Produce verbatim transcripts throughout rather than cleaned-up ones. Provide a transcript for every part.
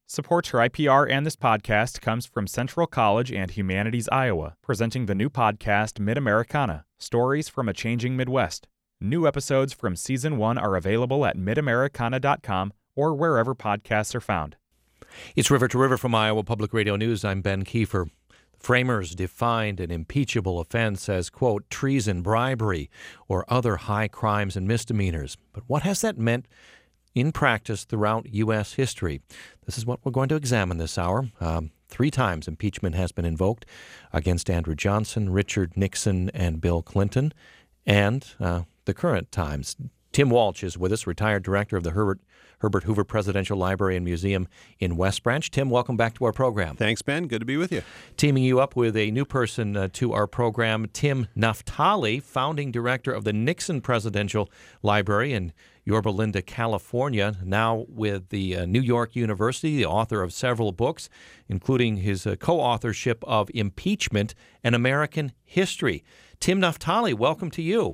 Support for I P R and this podcast comes from Central College and Humanities Iowa, presenting the new podcast Mid-Americana, Stories from a Changing Midwest. New episodes from Season one are available at mid americana dot com or wherever podcasts are found. It's River to River from Iowa Public Radio News. I'm Ben Kiefer. Framers defined an impeachable offense as, quote, treason, bribery, or other high crimes and misdemeanors. But what has that meant in practice throughout U S history? This is what we're going to examine this hour. Um, three times impeachment has been invoked against Andrew Johnson, Richard Nixon, and Bill Clinton. And uh, the current times. Tim Walsh is with us, retired director of the Herbert, Herbert Hoover Presidential Library and Museum in West Branch. Tim, welcome back to our program. Thanks, Ben. Good to be with you. Teaming you up with a new person uh, to our program, Tim Naftali, founding director of the Nixon Presidential Library in Yorba Linda, California, now with the uh, New York University, the author of several books, including his uh, co-authorship of Impeachment and American History. Tim Naftali, welcome to you.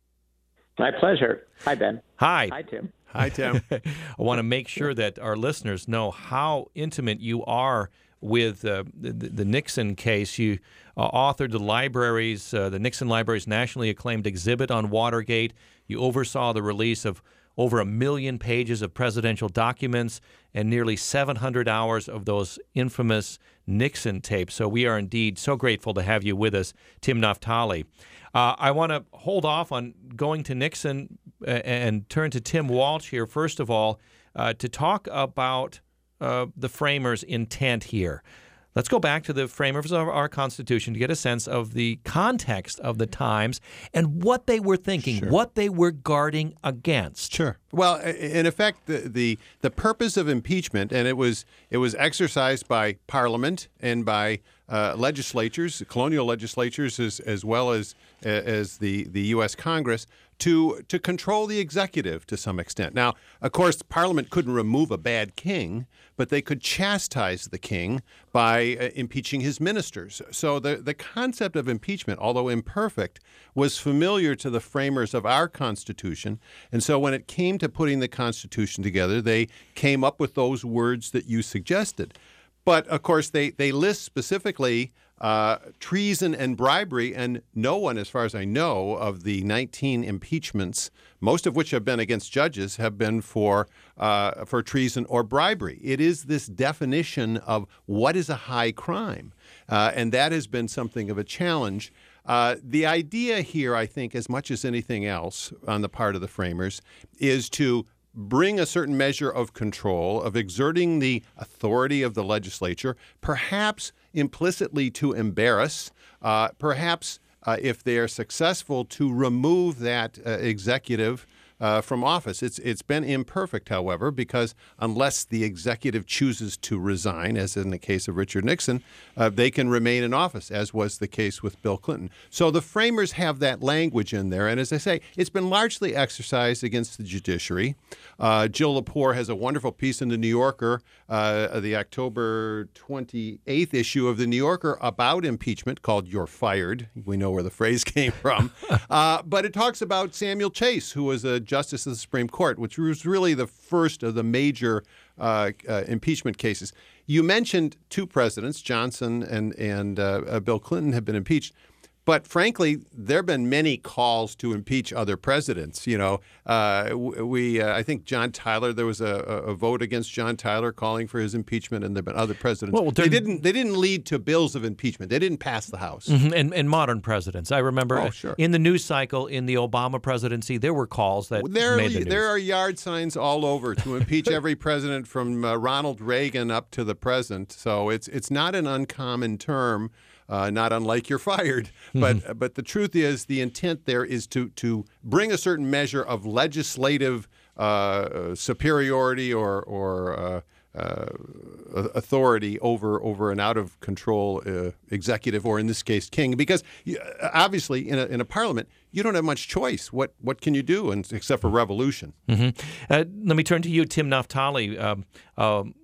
My pleasure. Hi, Ben. Hi. Hi, Tim. Hi, Tim. I want to make sure that our listeners know how intimate you are with uh, the, the Nixon case. You uh, authored the library's, uh, the Nixon Library's nationally acclaimed exhibit on Watergate. You oversaw the release of over a million pages of presidential documents and nearly seven hundred hours of those infamous Nixon tapes. So we are indeed so grateful to have you with us, Tim Naftali. Uh, I want to hold off on going to Nixon uh, and turn to Tim Walsh here, first of all, uh, to talk about uh, the framers' intent here. Let's go back to the framers of our Constitution to get a sense of the context of the times and what they were thinking, Sure. what they were guarding against. Sure. Well, in effect, the, the the purpose of impeachment, and it was it was exercised by Parliament and by uh, legislatures, colonial legislatures, as as well as as the the U S Congress, to to control the executive to some extent. Now, of course, Parliament couldn't remove a bad king, but they could chastise the king by uh, impeaching his ministers. So the the concept of impeachment, although imperfect, was familiar to the framers of our Constitution. And so when it came to putting the Constitution together, they came up with those words that you suggested. But, of course, they, they list specifically uh, treason and bribery, and no one, as far as I know, of the nineteen impeachments, most of which have been against judges, have been for uh, for treason or bribery. It is this definition of what is a high crime, uh, and that has been something of a challenge. Uh, the idea here, I think, as much as anything else on the part of the framers, is to bring a certain measure of control, of exerting the authority of the legislature, perhaps implicitly to embarrass, uh, perhaps uh, if they are successful, to remove that uh, executive uh, from office. It's it's been imperfect, however, because unless the executive chooses to resign, as in the case of Richard Nixon, uh, they can remain in office, as was the case with Bill Clinton. So the framers have that language in there, and as I say, it's been largely exercised against the judiciary. Uh, Jill Lepore has a wonderful piece in the New Yorker, uh, the October twenty-eighth issue of the New Yorker, about impeachment, called "You're Fired." We know where the phrase came from. uh, but it talks about Samuel Chase, who was a justice of the Supreme Court, which was really the first of the major uh, uh, impeachment cases. You mentioned two presidents, Johnson and, and uh, uh, Bill Clinton, have been impeached. But frankly, there have been many calls to impeach other presidents. You know, uh, we uh, I think John Tyler, there was a, a vote against John Tyler calling for his impeachment, and there have been other presidents. Well, they didn't they didn't lead to bills of impeachment. They didn't pass the House. Mm-hmm. And, and modern presidents. I remember oh, sure. in the news cycle in the Obama presidency, there were calls that there, made the news. There are yard signs all over to impeach every president from uh, Ronald Reagan up to the present. So it's it's not an uncommon term. Uh, not unlike "you're fired," but mm-hmm. but the truth is, the intent there is to to bring a certain measure of legislative uh, superiority or or uh, uh, authority over over an out of control uh, executive, or in this case, king. Because obviously, in a in a parliament, you don't have much choice. What what can you do, and, except for revolution? Mm-hmm. Uh, let me turn to you, Tim Naftali. Um, um,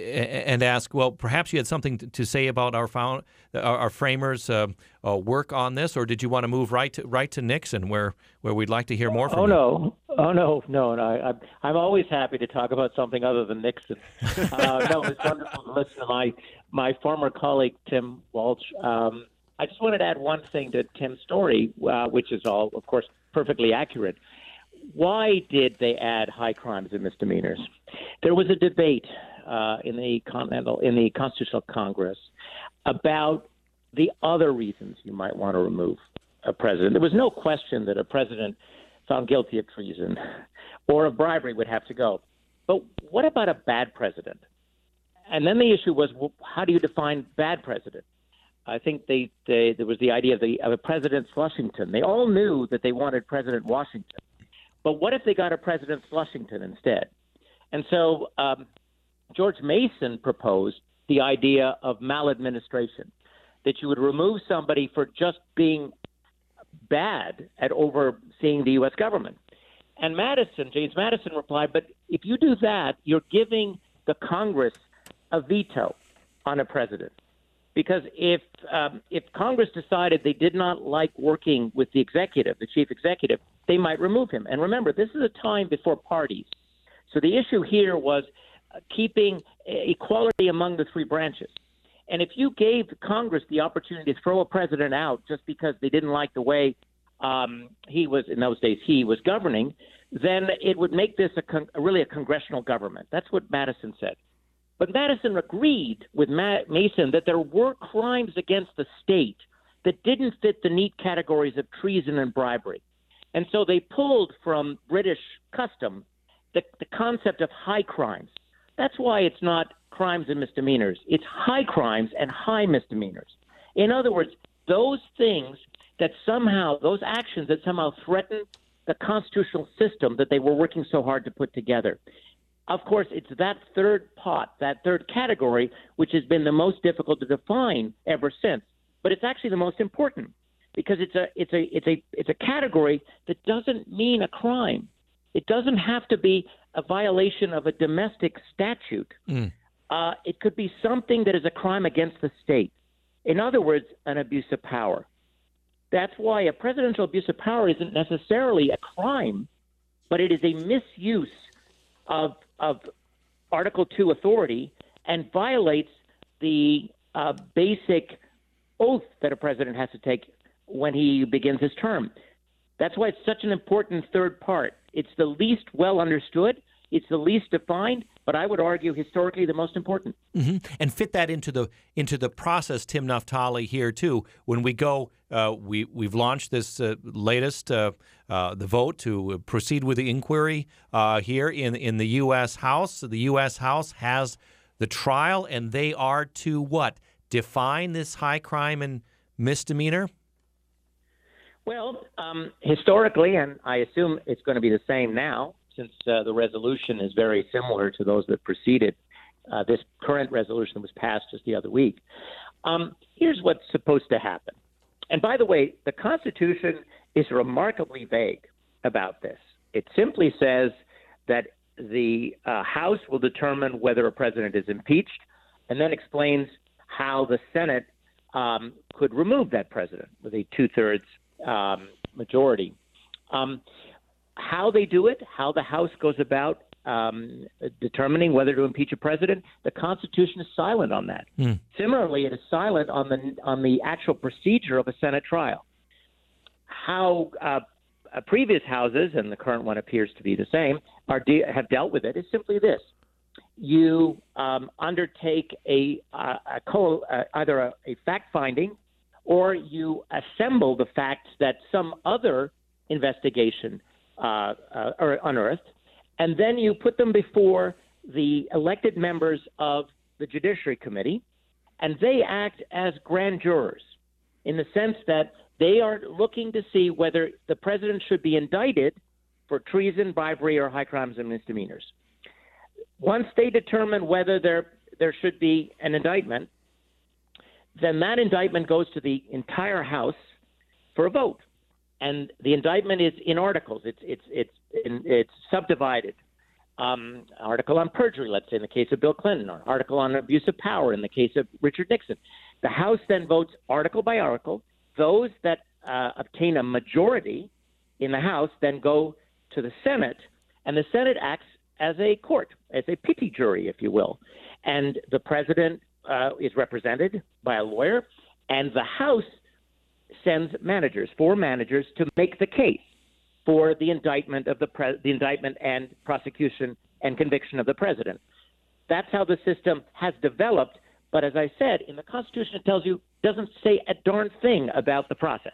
and ask, well, perhaps you had something to say about our found, our, our framers' uh, uh, work on this, or did you want to move right to right to Nixon, where where we'd like to hear more from oh, you? no. Oh no, no, no! I, I'm I'm always happy to talk about something other than Nixon. Uh, no, it's wonderful to listen to my my former colleague Tim Walsh. Um, I just wanted to add one thing to Tim's story, uh, which is all, of course, perfectly accurate. Why did they add high crimes and misdemeanors? There was a debate uh, in the Continental in the Constitutional Congress about the other reasons you might want to remove a president. There was no question that a president found guilty of treason or of bribery would have to go. But what about a bad president? And then the issue was, well, how do you define bad president? I think they, they there was the idea of, the, of a President Flushington. They all knew that they wanted President Washington. But what if they got a President Flushington instead? And so um, George Mason proposed the idea of maladministration, that you would remove somebody for just being bad at overseeing the U S government. And Madison, James Madison replied, but if you do that, you're giving the Congress a veto on a president. Because if um, if Congress decided they did not like working with the executive, the chief executive, they might remove him. And remember, this is a time before parties. So the issue here was uh, keeping equality among the three branches. And if you gave Congress the opportunity to throw a president out just because they didn't like the way um, he was, in those days, he was governing, then it would make this a con- really a congressional government. That's what Madison said. But Madison agreed with Ma- Mason that there were crimes against the state that didn't fit the neat categories of treason and bribery. And so they pulled from British custom the, the concept of high crimes. That's why it's not crimes and misdemeanors. It's high crimes and high misdemeanors. In other words, those things that somehow, those actions that somehow threaten the constitutional system that they were working so hard to put together. Of course, it's that third pot, that third category, which has been the most difficult to define ever since. But it's actually the most important because it's a it's a it's a it's a category that doesn't mean a crime. It doesn't have to be a violation of a domestic statute. Mm. Uh, it could be something that is a crime against the state. In other words, an abuse of power. That's why a presidential abuse of power isn't necessarily a crime, but it is a misuse of of Article two authority and violates the uh, basic oath that a president has to take when he begins his term. That's why it's such an important third part. It's the least well understood. It's the least defined, but I would argue historically the most important. Mm-hmm. And fit that into the into the process, Tim Naftali, here too. When we go, uh, we we've launched this uh, latest uh, uh, the vote to proceed with the inquiry uh, here in in the U S House. The U S House has the trial, and they are to what? Define this high crime and misdemeanor? Well, um, historically, and I assume it's going to be the same now, since uh, the resolution is very similar to those that preceded uh, this current resolution that was passed just the other week. Um, here's what's supposed to happen. And by the way, the Constitution is remarkably vague about this. It simply says that the uh, House will determine whether a president is impeached, and then explains how the Senate um, could remove that president with a two-thirds um, majority. Um, how they do it, how the House goes about um, determining whether to impeach a president, the Constitution is silent on that. Mm. Similarly, it is silent on the on the actual procedure of a Senate trial. How uh, uh, previous houses, and the current one appears to be the same, are de- have dealt with it is simply this. You um, undertake a, uh, a co- uh, either a, a fact-finding, or you assemble the facts that some other investigation uh, uh, are unearthed, and then you put them before the elected members of the Judiciary Committee, and they act as grand jurors in the sense that they are looking to see whether the president should be indicted for treason, bribery, or high crimes and misdemeanors. Once they determine whether there there should be an indictment, then that indictment goes to the entire House for a vote, and the indictment is in articles. It's it's it's in, it's subdivided. Um, article on perjury, let's say in the case of Bill Clinton, or article on abuse of power in the case of Richard Nixon. The House then votes article by article. Those that uh, obtain a majority in the House then go to the Senate, and the Senate acts as a court, as a pity jury, if you will. And the president uh, is represented by a lawyer, and the House sends managers, four managers, to make the case for the indictment of the pre- the indictment and prosecution and conviction of the president. That's how the system has developed. But as I said, in the Constitution, it tells you, doesn't say a darn thing about the process.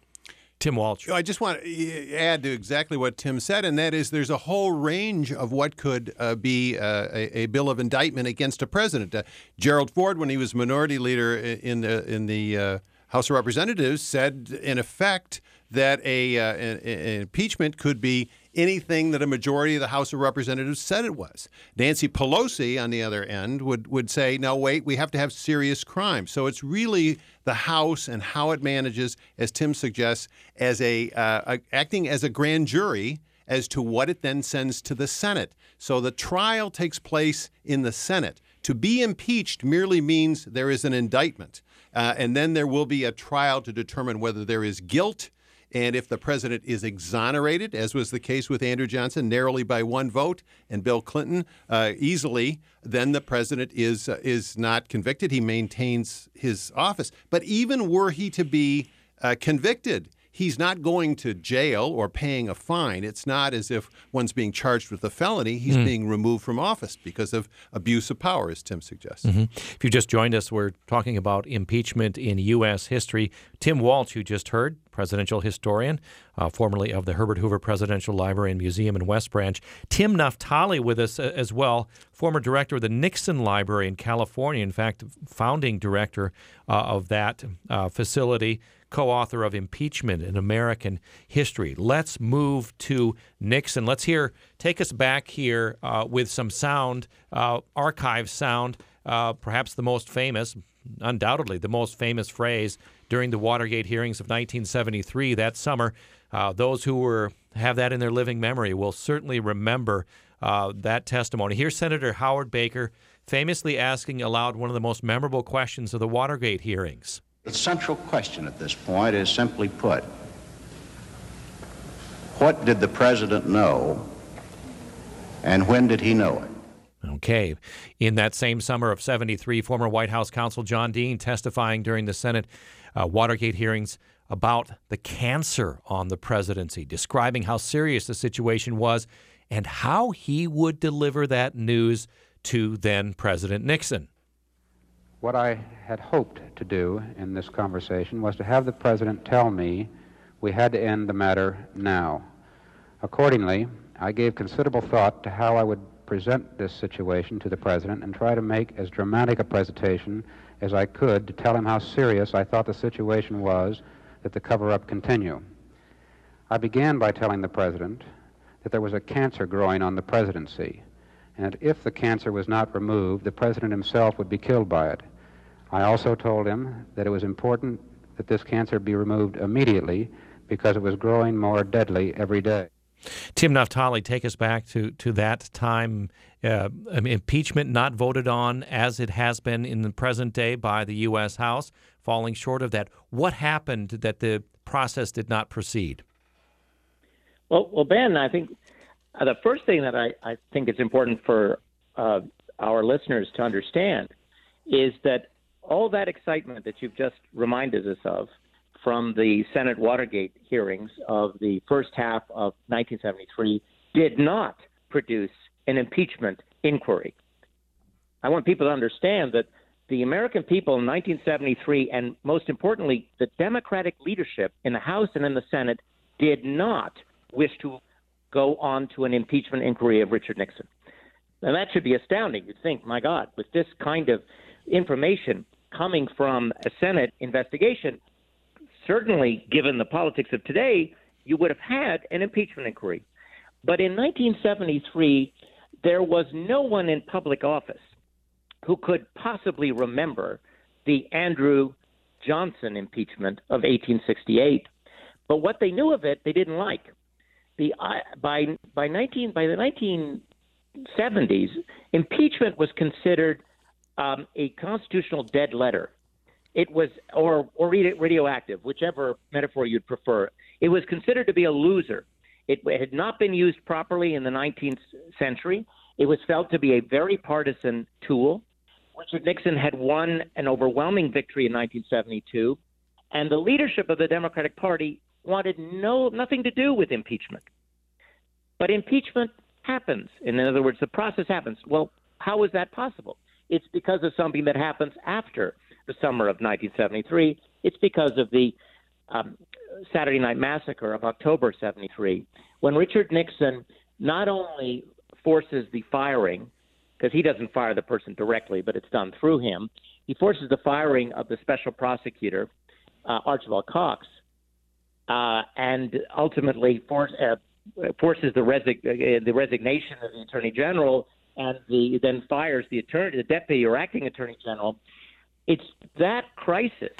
Tim Walsh. I just want to add to exactly what Tim said, and that is there's a whole range of what could uh, be uh, a, a bill of indictment against a president. Uh, Gerald Ford, when he was minority leader in the in the uh, House of Representatives, said in effect that a, uh, an, an impeachment could be anything that a majority of the House of Representatives said it was. Nancy Pelosi, on the other end, would, would say, no, wait, we have to have serious crime. So it's really the House and how it manages, as Tim suggests, as a, uh, a acting as a grand jury as to what it then sends to the Senate. So the trial takes place in the Senate. To be impeached merely means there is an indictment, uh, and then there will be a trial to determine whether there is guilt. And if the president is exonerated, as was the case with Andrew Johnson, narrowly by one vote, and Bill Clinton uh, easily, then the president is uh, is not convicted. He maintains his office. But even were he to be uh, convicted, he's not going to jail or paying a fine. It's not as if one's being charged with a felony. He's mm. being removed from office because of abuse of power, as Tim suggests. Mm-hmm. If you just joined us, we're talking about impeachment in U S history. Tim Walsh, you just heard, presidential historian, uh, formerly of the Herbert Hoover Presidential Library and Museum in West Branch. Tim Naftali with us uh, as well, former director of the Nixon Library in California, in fact, founding director uh, of that uh, facility, co-author of Impeachment in American History. Let's move to Nixon. Let's hear, take us back here uh, with some sound, uh, archive sound, uh, perhaps the most famous, undoubtedly the most famous phrase during the Watergate hearings of nineteen seventy-three that summer. Uh, those who were have that in their living memory will certainly remember uh, that testimony. Here's Senator Howard Baker famously asking aloud one of the most memorable questions of the Watergate hearings. The central question at this point is simply put, what did the president know, and when did he know it? Okay. In that same summer of seventy-three, former White House counsel John Dean testifying during the Senate uh, Watergate hearings about the cancer on the presidency, describing how serious the situation was and how he would deliver that news to then President Nixon. What I had hoped to do in this conversation was to have the president tell me we had to end the matter now. Accordingly, I gave considerable thought to how I would present this situation to the president and try to make as dramatic a presentation as I could to tell him how serious I thought the situation was that the cover-up continue. I began by telling the president that there was a cancer growing on the presidency, and that if the cancer was not removed, the president himself would be killed by it. I also told him that it was important that this cancer be removed immediately because it was growing more deadly every day. Tim Naftali, take us back to, to that time. Uh, I mean, impeachment not voted on as it has been in the present day by the U S House, falling short of that. What happened that the process did not proceed? Well, well, Ben, I think uh, the first thing that I, I think is important for uh, our listeners to understand is that all that excitement that you've just reminded us of from the Senate Watergate hearings of the first half of nineteen seventy-three did not produce an impeachment inquiry. I want people to understand that the American people in nineteen seventy-three, and most importantly, the Democratic leadership in the House and in the Senate, did not wish to go on to an impeachment inquiry of Richard Nixon. Now, that should be astounding. You'd think, my God, with this kind of information coming from a Senate investigation, certainly given the politics of today, you would have had an impeachment inquiry. But in nineteen seventy-three, there was no one in public office who could possibly remember the Andrew Johnson impeachment of eighteen sixty-eight. But what they knew of it, they didn't like. The by by nineteen by the nineteen seventies, impeachment was considered um, a constitutional dead letter. It was, or or radioactive, whichever metaphor you'd prefer. It was considered to be a loser. It, it had not been used properly in the nineteenth century. It was felt to be a very partisan tool. Richard Nixon had won an overwhelming victory in nineteen seventy-two, and the leadership of the Democratic Party wanted no nothing to do with impeachment. But impeachment happens. In other words, the process happens. Well, how is that possible? It's because of something that happens after the summer of nineteen seventy-three. It's because of the um, Saturday Night Massacre of October seventy-three, when Richard Nixon not only forces the firing, because he doesn't fire the person directly, but it's done through him, he forces the firing of the special prosecutor, uh, Archibald Cox, uh, and ultimately force, uh, forces the, resig- uh, the resignation of the Attorney General, and the, then fires the attorney, the deputy or acting Attorney General. It's that crisis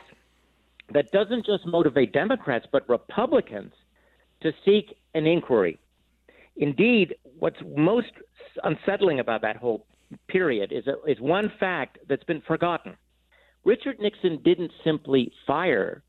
that doesn't just motivate Democrats, but Republicans to seek an inquiry. Indeed, what's most unsettling about that whole period is, is one fact that's been forgotten. Richard Nixon didn't simply fire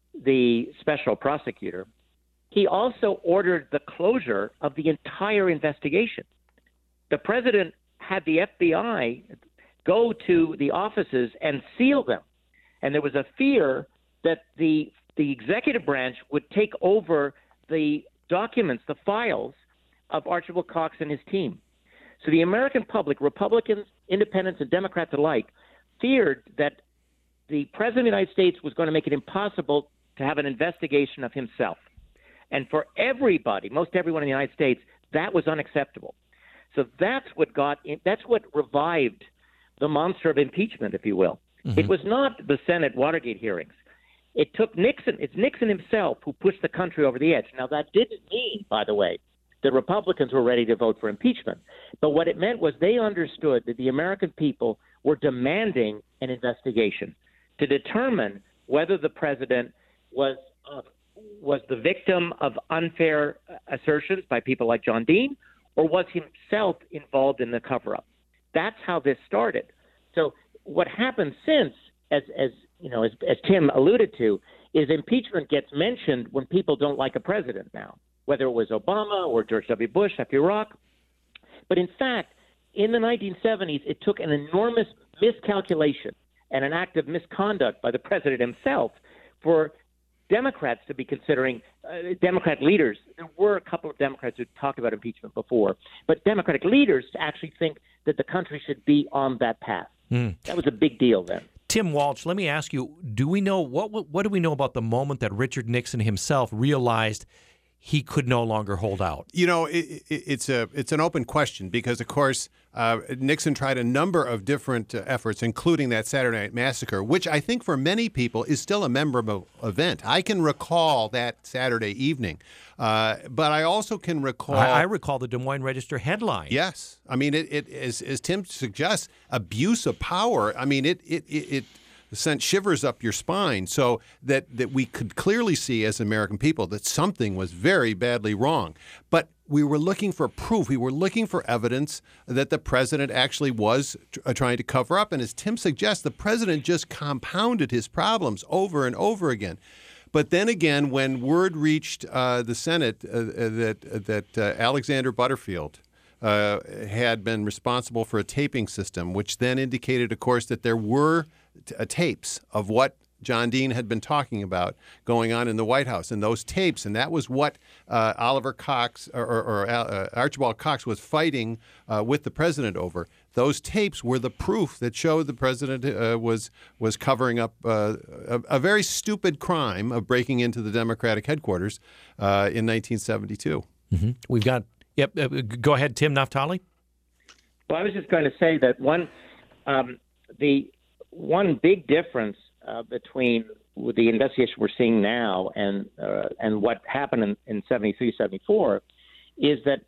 the special prosecutor. He also ordered the closure of the entire investigation. The president had the F B I go to the offices and seal them. And there was a fear that the the executive branch would take over the documents, the files of Archibald Cox and his team. So the American public, Republicans, independents, and Democrats alike, feared that the president of the United States was going to make it impossible to have an investigation of himself. And for everybody, most everyone in the United States, that was unacceptable. So that's what got in, that's what revived the monster of impeachment, if you will. Mm-hmm. It was not the Senate Watergate hearings. It took Nixon. It's Nixon himself who pushed the country over the edge. Now, that didn't mean, by the way, that Republicans were ready to vote for impeachment. But what it meant was they understood that the American people were demanding an investigation to determine whether the president was uh, was the victim of unfair assertions by people like John Dean, or was himself involved in the cover-up. That's how this started. So what happened since, as as you know, as, as Tim alluded to, is impeachment gets mentioned when people don't like a president now, whether it was Obama or George W. Bush after Iraq. But in fact, in the nineteen seventies, it took an enormous miscalculation and an act of misconduct by the president himself for Democrats to be considering, uh, Democrat leaders. There were a couple of Democrats who talked about impeachment before, but Democratic leaders to actually think that the country should be on that path. Mm. That was a big deal then. Tim Walsh, let me ask you, do we know what what do we know about the moment that Richard Nixon himself realized he could no longer hold out? You know, it, it, it's a it's an open question because, of course, uh, Nixon tried a number of different uh, efforts, including that Saturday Night Massacre, which I think for many people is still a memorable event. I can recall that Saturday evening, uh, but I also can recall... I, I recall the Des Moines Register headline. Yes. I mean, it, it as, as Tim suggests, abuse of power. I mean, it it it... it sent shivers up your spine, so that, that we could clearly see as American people that something was very badly wrong. But we were looking for proof. We were looking for evidence that the president actually was tr- trying to cover up. And as Tim suggests, the president just compounded his problems over and over again. But then again, when word reached uh, the Senate uh, that, that uh, Alexander Butterfield uh, had been responsible for a taping system, which then indicated, of course, that there were t- uh, tapes of what John Dean had been talking about going on in the White House, and those tapes, and that was what uh, Oliver Cox or, or, or uh, Archibald Cox was fighting uh, with the president over. Those tapes were the proof that showed the president uh, was was covering up uh, a, a very stupid crime of breaking into the Democratic headquarters uh, in nineteen seventy-two. Mm-hmm. We've got yep. Uh, go ahead, Tim Naftali. Well, I was just going to say that one um, the one big difference Uh, between the investigation we're seeing now and uh, and what happened in, in seventy-three, seventy-four is that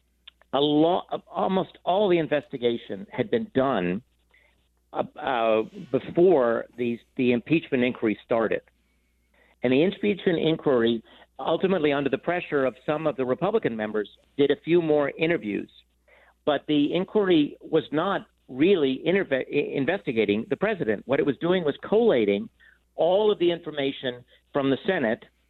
a lot, almost all the investigation had been done uh, uh, before these, the impeachment inquiry started. And the impeachment inquiry, ultimately under the pressure of some of the Republican members, did a few more interviews. But the inquiry was not really interve- investigating the president. What it was doing was collating all of the information from the Senate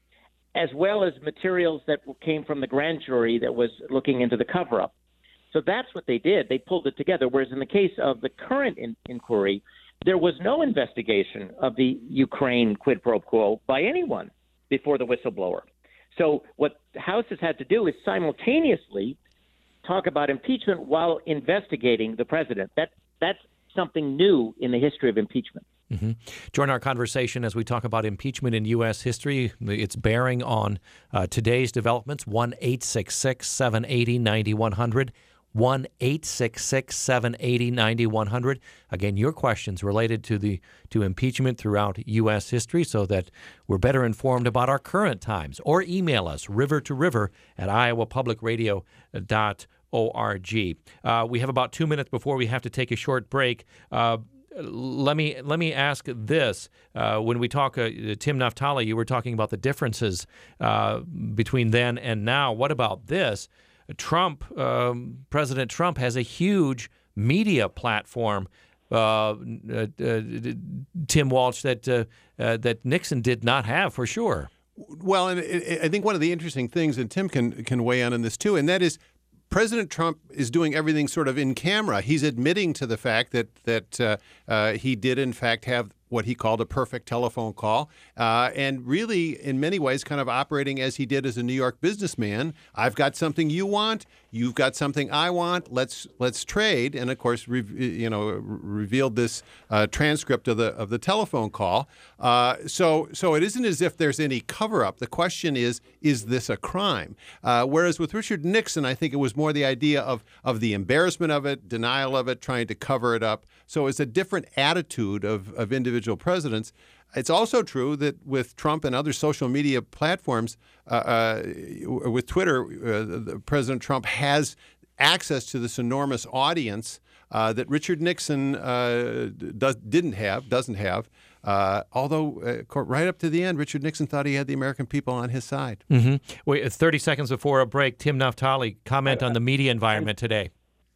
as well as materials that came from the grand jury that was looking into the cover-up. So that's what they did. They pulled it together, whereas in the case of the current in- inquiry, there was no investigation of the Ukraine quid pro quo by anyone before the whistleblower. So what the House has had to do is simultaneously talk about impeachment while investigating the president. That That's something new in the history of impeachment. Mm-hmm. Join our conversation as we talk about impeachment in U S history, its bearing on uh, today's developments. one eight six six, seven eight zero, nine one zero zero. one eight six six, seven eight zero, nine one zero zero. Again, your questions related to the to impeachment throughout U S history so that we're better informed about our current times. Or email us, river to river at iowa public radio dot org. Uh, we have about two minutes before we have to take a short break. Uh, Let me let me ask this: uh, when we talk, uh, Tim Naftali, you were talking about the differences uh, between then and now. What about this? Trump, um, President Trump, has a huge media platform. Uh, uh, uh, Tim Walsh, that uh, uh, that Nixon did not have, for sure. Well, and I think one of the interesting things, and Tim can can weigh in on this too, and that is, President Trump is doing everything sort of in camera. He's admitting to the fact that that uh, uh, he did, in fact, have what he called a perfect telephone call, uh, and really, in many ways, kind of operating as he did as a New York businessman. I've got something you want. You've got something I want. Let's let's trade. And of course, re- you know, revealed this uh, transcript of the of the telephone call. Uh, so so it isn't as if there's any cover up. The question is, is this a crime? Uh, whereas with Richard Nixon, I think it was more the idea of of the embarrassment of it, denial of it, trying to cover it up. So it's a different attitude of of individual presidents. It's also true that with Trump and other social media platforms, uh, uh, with Twitter, uh, President Trump has access to this enormous audience uh, that Richard Nixon uh, does, didn't have, doesn't have. Uh, although uh, right up to the end, Richard Nixon thought he had the American people on his side. Mm-hmm. Wait, thirty seconds before a break, Tim Naftali, comment on the media environment today.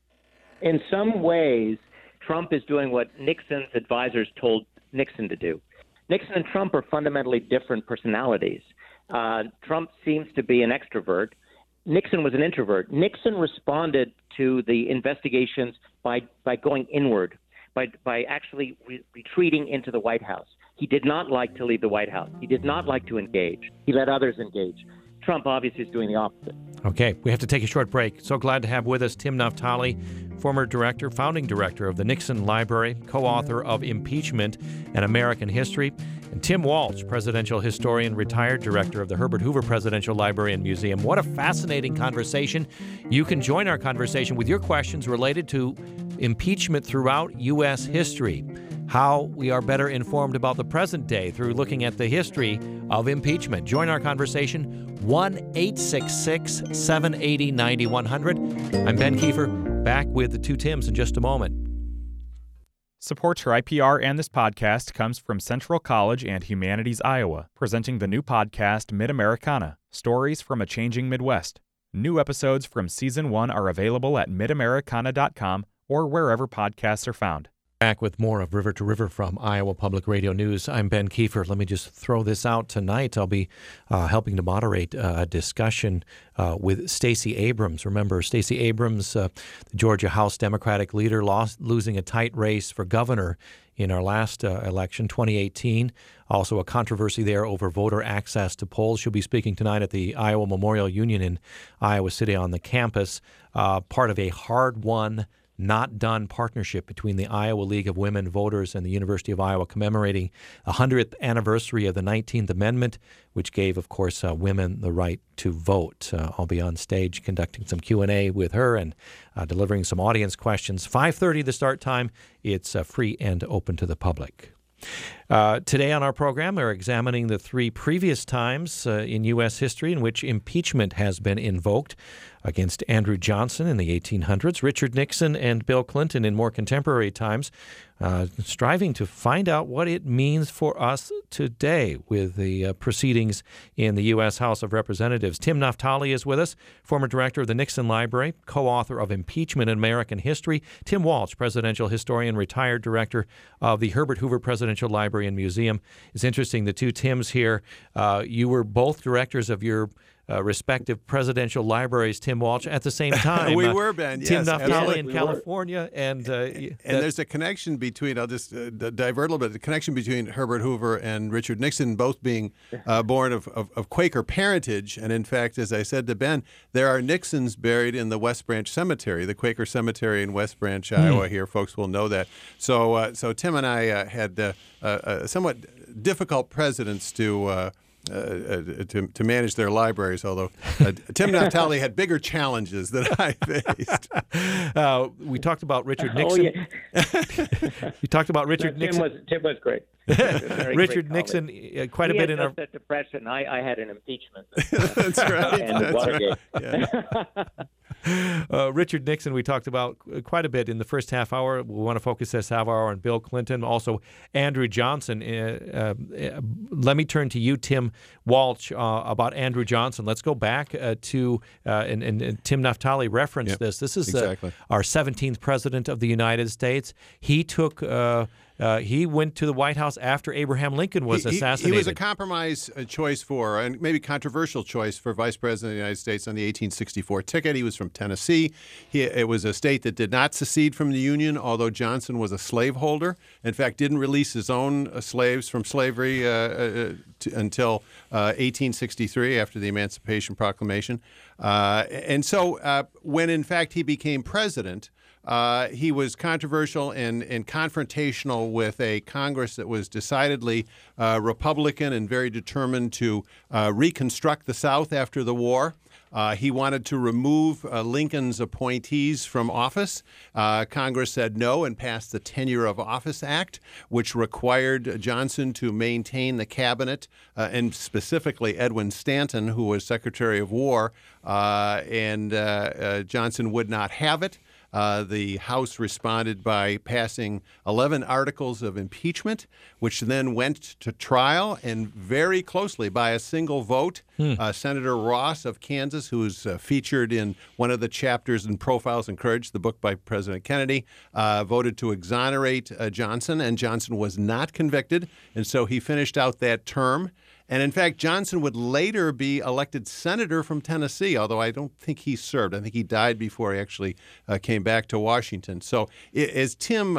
In some ways, Trump is doing what Nixon's advisors told Nixon to do. Nixon and Trump are fundamentally different personalities. Uh, Trump seems to be an extrovert. Nixon was an introvert. Nixon responded to the investigations by, by going inward, by, by actually re- retreating into the White House. He did not like to leave the White House. He did not like to engage. He let others engage. Trump obviously is doing the opposite. Okay, we have to take a short break. So glad to have with us Tim Naftali, former director, founding director of the Nixon Library, co-author of Impeachment and American History, and Tim Walsh, presidential historian, retired director of the Herbert Hoover Presidential Library and Museum. What a fascinating conversation. You can join our conversation with your questions related to impeachment throughout U S history, how we are better informed about the present day through looking at the history of impeachment. Join our conversation, one eight six six, seven eight zero, nine one zero zero. I'm Ben Kiefer, back with the two Tims in just a moment. Support for I P R and this podcast comes from Central College and Humanities Iowa, presenting the new podcast Mid-Americana, Stories from a Changing Midwest. New episodes from Season one are available at mid americana dot com or wherever podcasts are found. Back with more of River to River from Iowa Public Radio News. I'm Ben Kiefer. Let me just throw this out tonight. I'll be uh, helping to moderate uh, a discussion uh, with Stacey Abrams. Remember, Stacey Abrams, uh, the Georgia House Democratic leader, lost, losing a tight race for governor in our last uh, election, twenty eighteen. Also a controversy there over voter access to polls. She'll be speaking tonight at the Iowa Memorial Union in Iowa City on the campus, uh, part of a hard-won, not done partnership between the Iowa League of Women Voters and the University of Iowa, commemorating the hundredth anniversary of the nineteenth Amendment, which gave, of course, uh, women the right to vote. Uh, I'll be on stage conducting some Q and A with her and uh, delivering some audience questions. five thirty the start time. It's uh, free and open to the public. Uh, today on our program, we're examining the three previous times uh, in U S history in which impeachment has been invoked. against Andrew Johnson in the eighteen hundreds, Richard Nixon and Bill Clinton in more contemporary times, uh, striving to find out what it means for us today with the uh, proceedings in the U S House of Representatives. Tim Naftali is with us, former director of the Nixon Library, co-author of Impeachment in American History. Tim Walsh, presidential historian, retired director of the Herbert Hoover Presidential Library and Museum. It's interesting, the two Tims here, uh, you were both directors of your Uh, respective presidential libraries, Tim Walsh, at the same time. we uh, were, Ben. Tim Yes, Naftali absolutely. in we California. And, uh, And that, there's a connection between, I'll just uh, d- divert a little bit, the connection between Herbert Hoover and Richard Nixon, both being uh, born of, of, of Quaker parentage. And in fact, as I said to Ben, there are Nixons buried in the West Branch Cemetery, the Quaker Cemetery in West Branch, Iowa. Here, folks will know that. So, uh, so Tim and I uh, had uh, uh, somewhat difficult presidents to uh, Uh, uh, to, to manage their libraries, although uh, Tim Naftali had bigger challenges than I faced. uh, we talked about Richard Nixon. Oh, yeah. You talked about Richard Tim Nixon. was Tim was great. Very Richard great Nixon, colleague. uh, quite a He bit had in our. just a depression. I, I had an impeachment. That's right. And That's Watergate. right. Yeah. Uh, Richard Nixon, we talked about quite a bit in the first half hour. We want to focus this half hour on Bill Clinton, also Andrew Johnson. Uh, uh, let me turn to you, Tim Walsh, uh, about Andrew Johnson. Let's go back uh, to, uh, and, and, and Tim Naftali referenced Yep, this. This is exactly. uh, our seventeenth president of the United States. He took... Uh, Uh, he went to the White House after Abraham Lincoln was He- he, assassinated. He was a compromise uh, choice for, and maybe controversial choice for Vice President of the United States on the eighteen sixty-four ticket. He was from Tennessee. He, it was a state that did not secede from the Union, although Johnson was a slaveholder. In fact, didn't release his own uh, slaves from slavery uh, uh, to, until uh, eighteen sixty-three, after the Emancipation Proclamation. Uh, and so uh, when, in fact, he became president, Uh, he was controversial and, and confrontational with a Congress that was decidedly uh, Republican and very determined to uh, reconstruct the South after the war. Uh, he wanted to remove uh, Lincoln's appointees from office. Uh, Congress said no and passed the Tenure of Office Act, which required Johnson to maintain the cabinet, uh, and specifically Edwin Stanton, who was Secretary of War, uh, and uh, uh, Johnson would not have it. Uh, the House responded by passing eleven articles of impeachment, which then went to trial, and very closely by a single vote, hmm. uh, Senator Ross of Kansas, who's uh, featured in one of the chapters in Profiles in Courage, the book by President Kennedy, uh, voted to exonerate uh, Johnson, and Johnson was not convicted, and so he finished out that term. And in fact, Johnson would later be elected senator from Tennessee, although I don't think he served. I think he died before he actually uh, came back to Washington. So it, as Tim uh,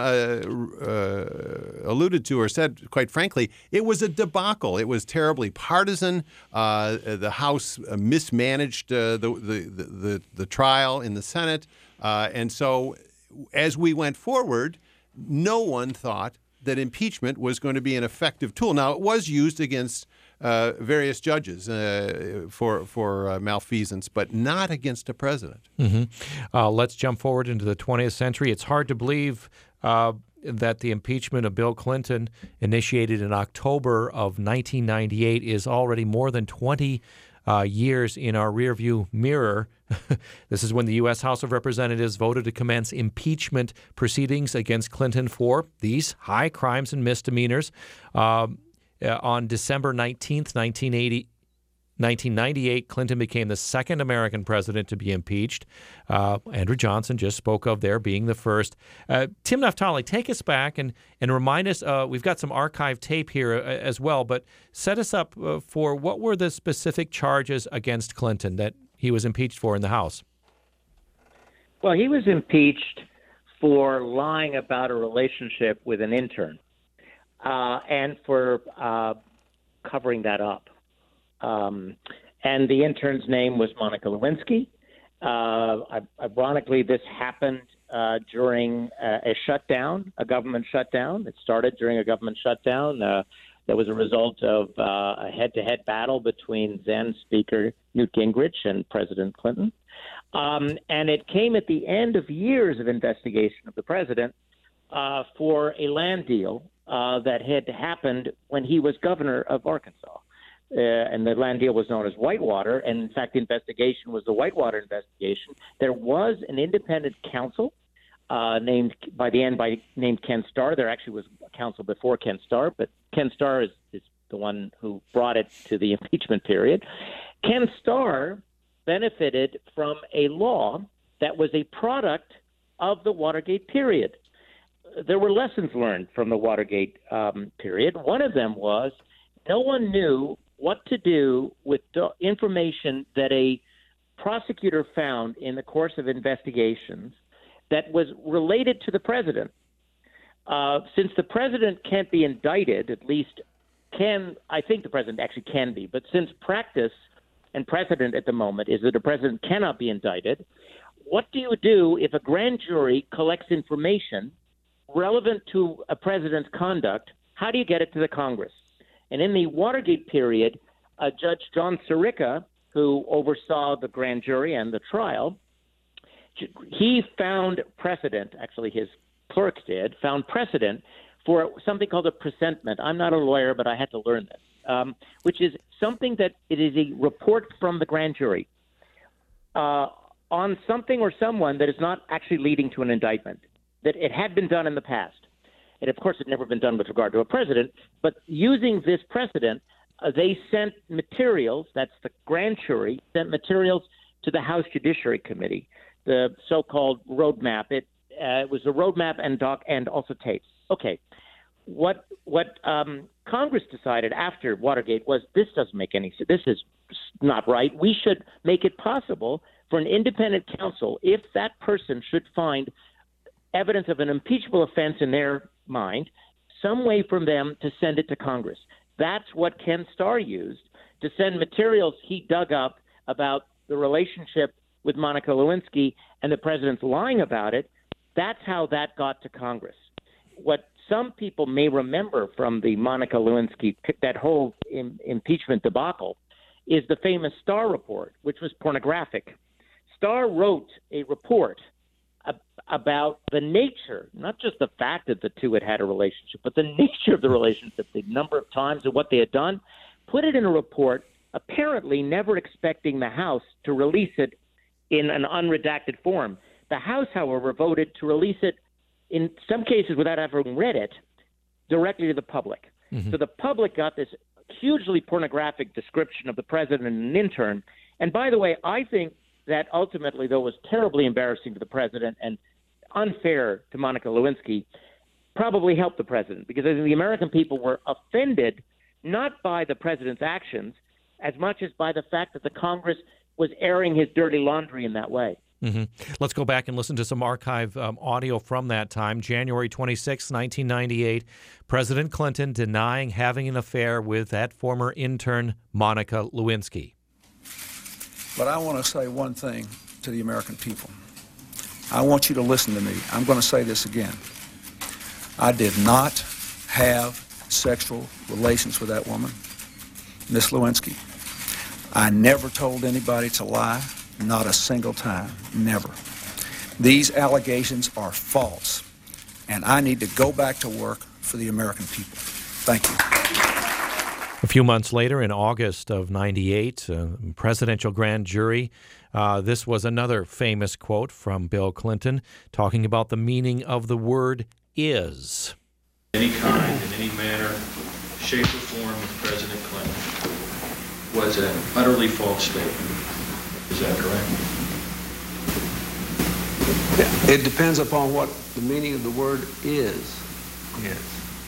uh, alluded to or said, quite frankly, it was a debacle. It was terribly partisan. Uh, the House mismanaged uh, the, the, the, the trial in the Senate. Uh, and so as we went forward, no one thought that impeachment was going to be an effective tool. Now, it was used against uh, various judges uh, for for uh, malfeasance, but not against a president. Mm-hmm. Uh, let's jump forward into the twentieth century. It's hard to believe uh, that the impeachment of Bill Clinton, initiated in October of nineteen ninety-eight, is already more than twenty Uh, years in our rearview mirror. This is when the U S House of Representatives voted to commence impeachment proceedings against Clinton for these high crimes and misdemeanors. Um, uh, on December nineteenth, nineteen eighty, nineteen ninety-eight, Clinton became the second American president to be impeached. Uh, Andrew Johnson just spoke of there being the first. Uh, Tim Naftali, take us back and, and remind us, uh, we've got some archive tape here uh, as well, but set us up uh, for what were the specific charges against Clinton that he was impeached for in the House? Well, he was impeached for lying about a relationship with an intern uh, and for uh, covering that up. Um, and the intern's name was Monica Lewinsky. Uh, ironically, this happened uh, during uh, a shutdown, a government shutdown. It started during a government shutdown. Uh, that was a result of uh, a head-to-head battle between then Speaker Newt Gingrich and President Clinton. Um, and it came at the end of years of investigation of the president uh, for a land deal uh, that had happened when he was governor of Arkansas. uh, and the land deal was known as Whitewater, and in fact the investigation was the Whitewater investigation, there was an independent counsel uh, named, by the end, by named Ken Starr. There actually was a counsel before Ken Starr, but Ken Starr is, is the one who brought it to the impeachment period. Ken Starr benefited from a law that was a product of the Watergate period. There were lessons learned from the Watergate um, period. One of them was no one knew what to do with the information that a prosecutor found in the course of investigations that was related to the president. Uh, since the president can't be indicted, at least can, I think the president actually can be, but since practice and precedent at the moment is that the president cannot be indicted, what do you do if a grand jury collects information relevant to a president's conduct? How do you get it to the Congress? And in the Watergate period, uh, Judge John Sirica, who oversaw the grand jury and the trial, he found precedent, actually his clerks did, found precedent for something called a presentment. I'm not a lawyer, but I had to learn this, um, which is something that it is a report from the grand jury uh, on something or someone that is not actually leading to an indictment, that it had been done in the past. And, of course, it had never been done with regard to a president. But using this precedent, uh, they sent materials, that's the grand jury, sent materials to the House Judiciary Committee, the so-called roadmap. It, uh, it was a roadmap and doc and also tapes. Okay. What what um, Congress decided after Watergate was this doesn't make any sense. This is not right. We should make it possible for an independent counsel, if that person should find evidence of an impeachable offense in their mind, some way for them to send it to Congress. That's what Ken Starr used to send materials he dug up about the relationship with Monica Lewinsky and the president's lying about it. That's how that got to Congress. What some people may remember from the Monica Lewinsky, that whole im- impeachment debacle, is the famous Starr report, which was pornographic. Starr wrote a report ab- about the nature, not just the fact that the two had had a relationship, but the nature of the relationship, the number of times and what they had done, put it in a report, apparently never expecting the House to release it in an unredacted form. The House, however, voted to release it in some cases without having read it directly to the public. Mm-hmm. So the public got this hugely pornographic description of the president and an intern. And by the way, I think that ultimately, though, was terribly embarrassing to the president and unfair to Monica Lewinsky, probably helped the president, because I think the American people were offended not by the president's actions as much as by the fact that the Congress was airing his dirty laundry in that way. Mm-hmm. Let's go back and listen to some archive um, audio from that time. January twenty-sixth, nineteen ninety-eight, President Clinton denying having an affair with that former intern, Monica Lewinsky. But I want to say one thing to the American people. I want you to listen to me. I'm going to say this again. I did not have sexual relations with that woman, Miss Lewinsky. I never told anybody to lie. Not a single time. Never. These allegations are false, and I need to go back to work for the American people. Thank you. A few months later, in August of ninety-eight, uh, presidential grand jury, uh, this was another famous quote from Bill Clinton talking about the meaning of the word is. Any kind, in any manner, shape, or form with President Clinton was an utterly false statement. Is that correct? It depends upon what the meaning of the word is. Yes.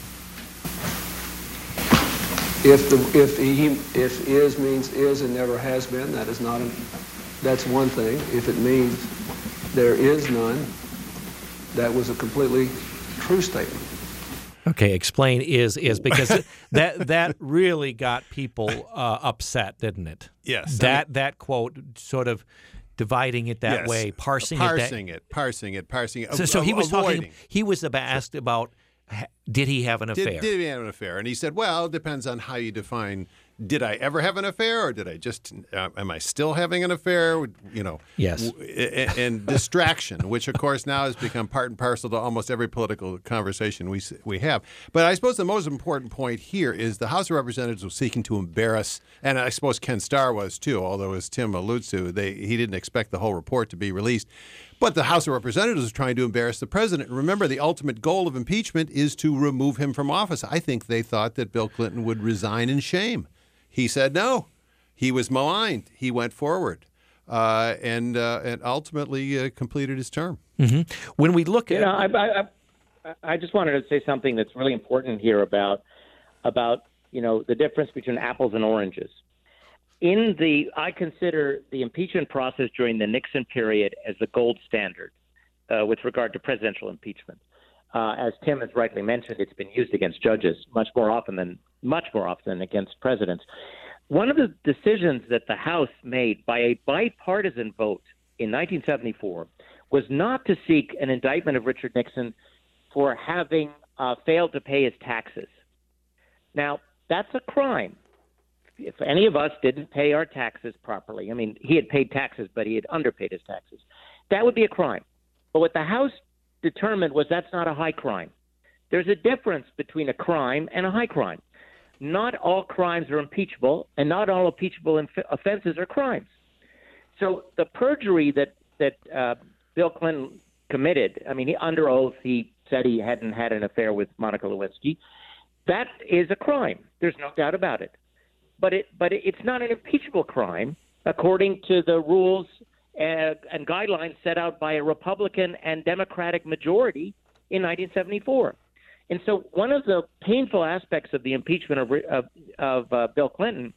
If the if he if is means is and never has been, that is not a, that's one thing. If it means there is none, that was a completely true statement. Okay, explain is is because that that really got people uh, upset, didn't it? Yes. That I mean, that quote sort of dividing it that yes, way, parsing, parsing it, it, parsing it, parsing it. So, so he was avoiding. talking. He was asked about did he have an affair? Did, did he have an affair? And he said, well, it depends on how you define did I ever have an affair, or did I just uh, am I still having an affair? You know, yes, w- and, and distraction, which of course now has become part and parcel to almost every political conversation we we have. But I suppose the most important point here is the House of Representatives was seeking to embarrass, and I suppose Ken Starr was too. Although, as Tim alludes to, they he didn't expect the whole report to be released. But the House of Representatives is trying to embarrass the president. Remember, the ultimate goal of impeachment is to remove him from office. I think they thought that Bill Clinton would resign in shame. He said no. He was maligned. He went forward uh, and uh, and ultimately uh, completed his term. Mm-hmm. When we look at, you know, I, I, I just wanted to say something that's really important here about about you know the difference between apples and oranges. In the, I consider the impeachment process during the Nixon period as the gold standard uh, with regard to presidential impeachment. Uh, as Tim has rightly mentioned, it's been used against judges much more often than much more often than against presidents. One of the decisions that the House made by a bipartisan vote in nineteen seventy-four was not to seek an indictment of Richard Nixon for having uh, failed to pay his taxes. Now, that's a crime. If any of us didn't pay our taxes properly, I mean, he had paid taxes, but he had underpaid his taxes, that would be a crime. But what the House determined was that's not a high crime. There's a difference between a crime and a high crime. Not all crimes are impeachable, and not all impeachable inf- offenses are crimes. So the perjury that, that uh, Bill Clinton committed, I mean, he, under oath, he said he hadn't had an affair with Monica Lewinsky. That is a crime. There's no doubt about it. But it, but it's not an impeachable crime according to the rules and, and guidelines set out by a Republican and Democratic majority in nineteen seventy-four. And so one of the painful aspects of the impeachment of, of, of uh, Bill Clinton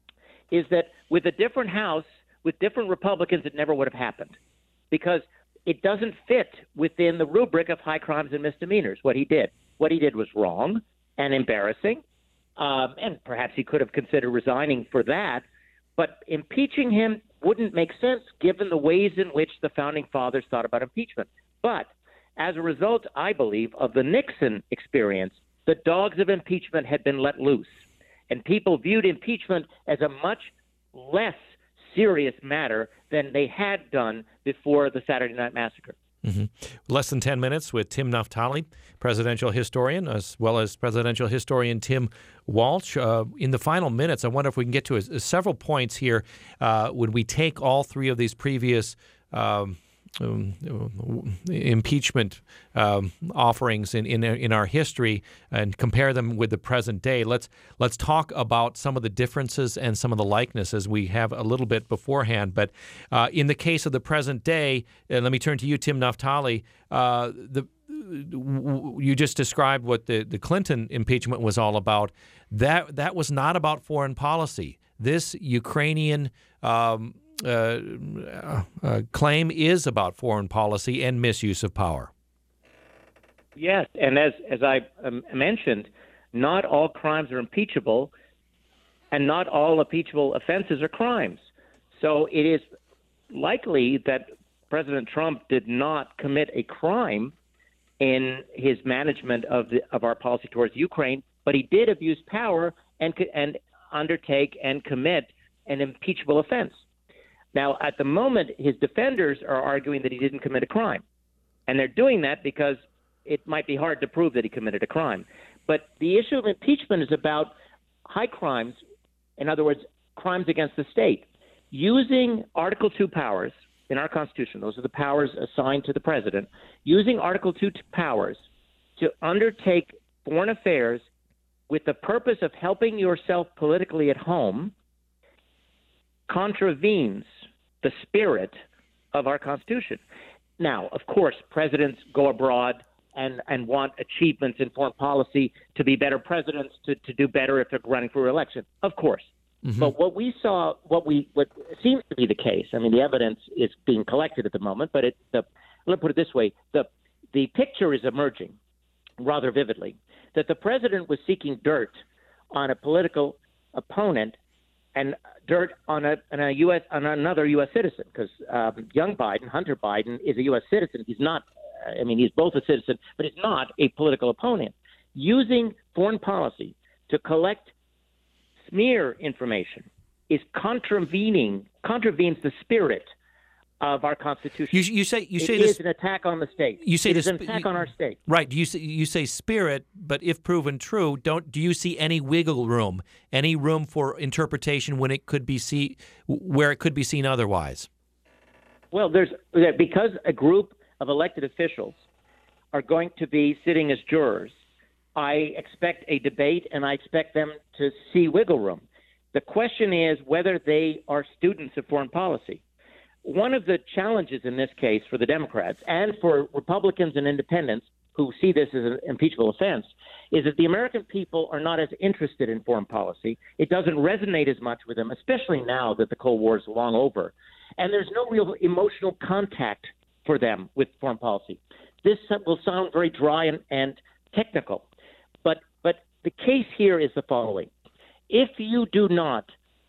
is that with a different House, with different Republicans, it never would have happened because it doesn't fit within the rubric of high crimes and misdemeanors, what he did. What he did was wrong and embarrassing. Um, and perhaps he could have considered resigning for that. But impeaching him wouldn't make sense given the ways in which the Founding Fathers thought about impeachment. But as a result, I believe, of the Nixon experience, the dogs of impeachment had been let loose. And people viewed impeachment as a much less serious matter than they had done before the Saturday Night Massacre. Mm-hmm. Less than ten minutes with Tim Naftali, presidential historian, as well as presidential historian Tim Walsh. Uh, in the final minutes, I wonder if we can get to a, a several points here uh, when we take all three of these previous um, um, impeachment um, offerings in, in in our history and compare them with the present day. Let's let's talk about some of the differences and some of the likenesses. We have a little bit beforehand, but uh, in the case of the present day, and let me turn to you, Tim Naftali. Uh, the you just described what the, the Clinton impeachment was all about. That that was not about foreign policy. This Ukrainian um, uh, uh, claim is about foreign policy and misuse of power. Yes, and as as I um, mentioned, not all crimes are impeachable, and not all impeachable offenses are crimes. So it is likely that President Trump did not commit a crime in his management of the of our policy towards Ukraine, but he did abuse power and and undertake and commit an impeachable offense. Now, at the moment, his defenders are arguing that he didn't commit a crime, and they're doing that because it might be hard to prove that he committed a crime. But the issue of impeachment is about high crimes, in other words, crimes against the state, using Article two powers in our Constitution. Those are the powers assigned to the president, using Article two powers to undertake foreign affairs with the purpose of helping yourself politically at home contravenes the spirit of our Constitution. Now, of course, presidents go abroad and, and want achievements in foreign policy to be better presidents, to, to do better if they're running for re-election. Of course. Mm-hmm. But what we saw, what we what seems to be the case, I mean, the evidence is being collected at the moment, but it, the, let's put it this way, the the picture is emerging rather vividly that the president was seeking dirt on a political opponent and dirt on a, on a U S on another U S citizen, because um, young Biden, Hunter Biden, is a U S citizen. He's not. I mean, he's both a citizen, but he's not a political opponent. Using foreign policy to collect smear information is contravening contravenes the spirit of our Constitution. You, you say you say it this is an attack on the state. You say it this, is an attack you, on our state. Right. You say you say spirit, but if proven true, don't do you see any wiggle room, any room for interpretation when it could be see where it could be seen otherwise? Well, there's because a group of elected officials are going to be sitting as jurors. I expect a debate, and I expect them to see wiggle room. The question is whether they are students of foreign policy. One of the challenges in this case for the Democrats and for Republicans and independents who see this as an impeachable offense is that the American people are not as interested in foreign policy. It doesn't resonate as much with them, especially now that the Cold War is long over. And there's no real emotional contact for them with foreign policy. This will sound very dry and, and technical, but but the case here is the following. If you do not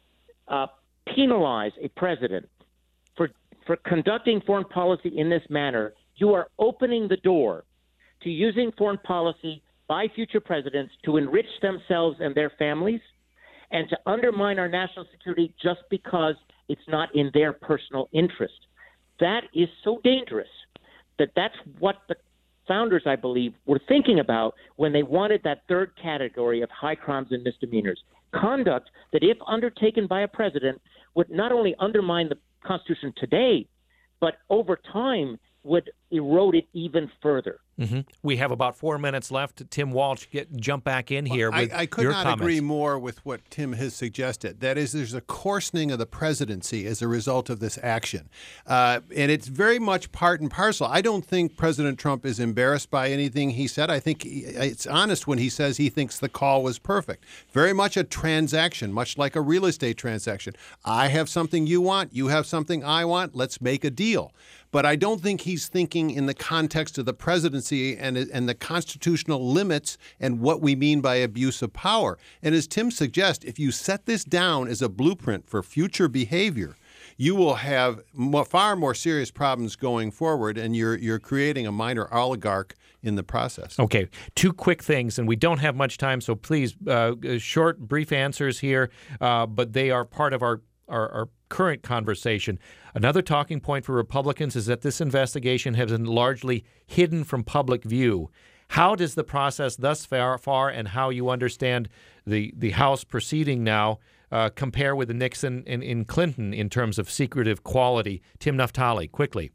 uh, penalize a president for for conducting foreign policy in this manner, you are opening the door to using foreign policy by future presidents to enrich themselves and their families and to undermine our national security just because it's not in their personal interest. That is so dangerous that that's what the founders, I believe, were thinking about when they wanted that third category of high crimes and misdemeanors. Conduct that, if undertaken by a president, would not only undermine the Constitution today, but over time would erode it even further. Mm-hmm. We have about four minutes left. Tim Walsh, get jump back in here well, with I, I could your not comments. agree more with what Tim has suggested. That is, there's a coarsening of the presidency as a result of this action. Uh, and it's very much part and parcel. I don't think President Trump is embarrassed by anything he said. I think he, it's honest when he says he thinks the call was perfect. Very much a transaction, much like a real estate transaction. I have something you want. You have something I want. Let's make a deal. But I don't think he's thinking in the context of the presidency and, and the constitutional limits and what we mean by abuse of power. And as Tim suggests, if you set this down as a blueprint for future behavior, you will have more, far more serious problems going forward, and you're you're creating a minor oligarch in the process. Okay, two quick things, and we don't have much time, so please, uh, short, brief answers here, uh, but they are part of our Our, our current conversation. Another talking point for Republicans is that this investigation has been largely hidden from public view. How does the process thus far, far and how you understand the, the House proceeding now uh, compare with the Nixon and in Clinton in terms of secretive quality? Tim Naftali, quickly.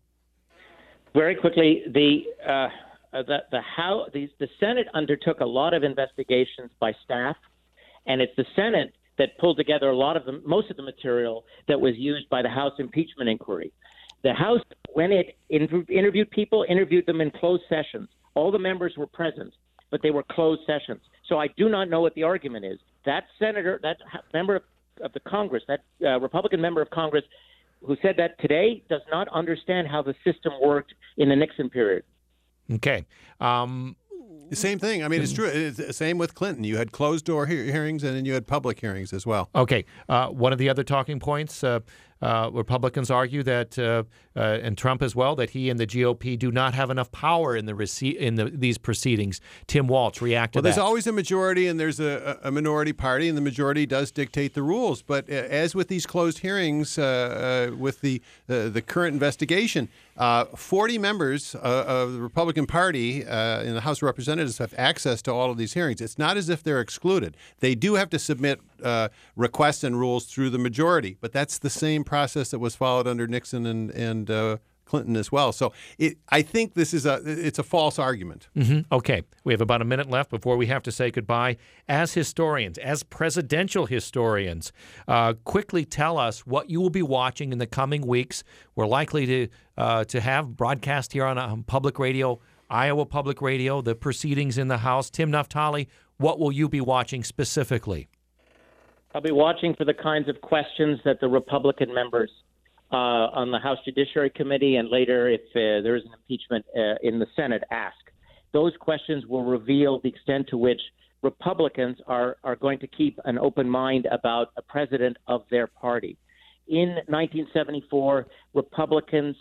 Very quickly, the uh, the the House, the, the Senate undertook a lot of investigations by staff, and it's the Senate that pulled together a lot of the, most of the material that was used by the House impeachment inquiry. The House, when it inter- interviewed people, interviewed them in closed sessions. All the members were present, but they were closed sessions. So I do not know what the argument is. That senator, that member of, of the Congress, that uh, Republican member of Congress who said that today does not understand how the system worked in the Nixon period. Okay. Um The same thing. I mean, it's true. It's the same with Clinton. You had closed-door he- hearings, and then you had public hearings as well. Okay. Uh, one of the other talking points, uh, uh, Republicans argue that, uh, uh, and Trump as well, that he and the G O P do not have enough power in the rece- in the, these proceedings. Tim Walsh, react to well, that. there's always a majority, and there's a, a minority party, and the majority does dictate the rules. But uh, as with these closed hearings, uh, uh, with the uh, the current investigation, uh, forty members uh, of the Republican Party uh, in the House of Representatives have access to all of these hearings. It's not as if they're excluded. They do have to submit uh, requests and rules through the majority, but that's the same process that was followed under Nixon and and uh, Clinton as well. So it, I think this is a it's a false argument. Mm-hmm. Okay, we have about a minute left before we have to say goodbye. As historians, as presidential historians, uh, quickly tell us what you will be watching in the coming weeks. We're likely to uh, to have broadcast here on um, public radio, Iowa Public Radio, the proceedings in the House. Tim Naftali, what will you be watching specifically? I'll be watching for the kinds of questions that the Republican members uh, on the House Judiciary Committee and later, if uh, there is an impeachment uh, in the Senate, ask. Those questions will reveal the extent to which Republicans are, are going to keep an open mind about a president of their party. In nineteen seventy-four, Republicans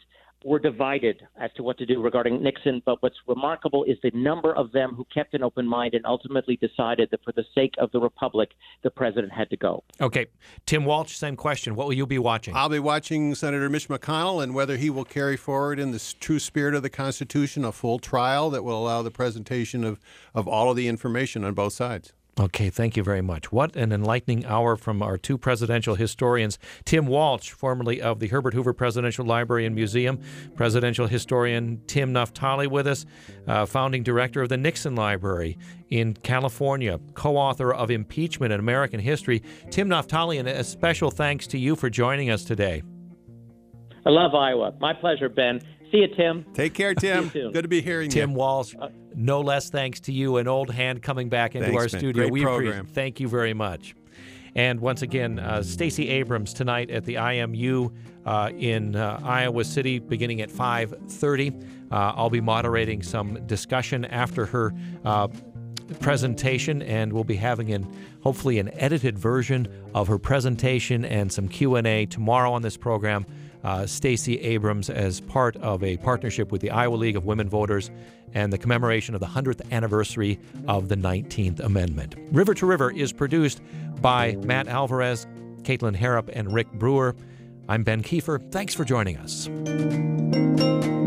were divided as to what to do regarding Nixon, but what's remarkable is the number of them who kept an open mind and ultimately decided that for the sake of the republic, the president had to go. Okay. Tim Walsh, same question. What will you be watching? I'll be watching Senator Mitch McConnell and whether he will carry forward in the true spirit of the Constitution a full trial that will allow the presentation of, of all of the information on both sides. Okay, thank you very much. What an enlightening hour from our two presidential historians. Tim Walsh, formerly of the Herbert Hoover Presidential Library and Museum, presidential historian Tim Naftali with us, uh, founding director of the Nixon Library in California, co-author of Impeachment in American History. Tim Naftali, and a special thanks to you for joining us today. I love Iowa. My pleasure, Ben. See you, Tim. Take care, Tim. Good to be hearing Tim you. Tim Walsh, no less thanks to you, an old hand coming back into Thanks, our man. studio. Great we program. appreciate. Thank you very much. And once again, uh, Stacey Abrams tonight at the I M U uh, in uh, Iowa City, beginning at five thirty. Uh, I'll be moderating some discussion after her uh, presentation, and we'll be having an hopefully an edited version of her presentation and some Q and A tomorrow on this program. Uh, Stacey Abrams as part of a partnership with the Iowa League of Women Voters and the commemoration of the hundredth anniversary of the nineteenth Amendment. River to River is produced by Matt Alvarez, Caitlin Harrop, and Rick Brewer. I'm Ben Kiefer. Thanks for joining us.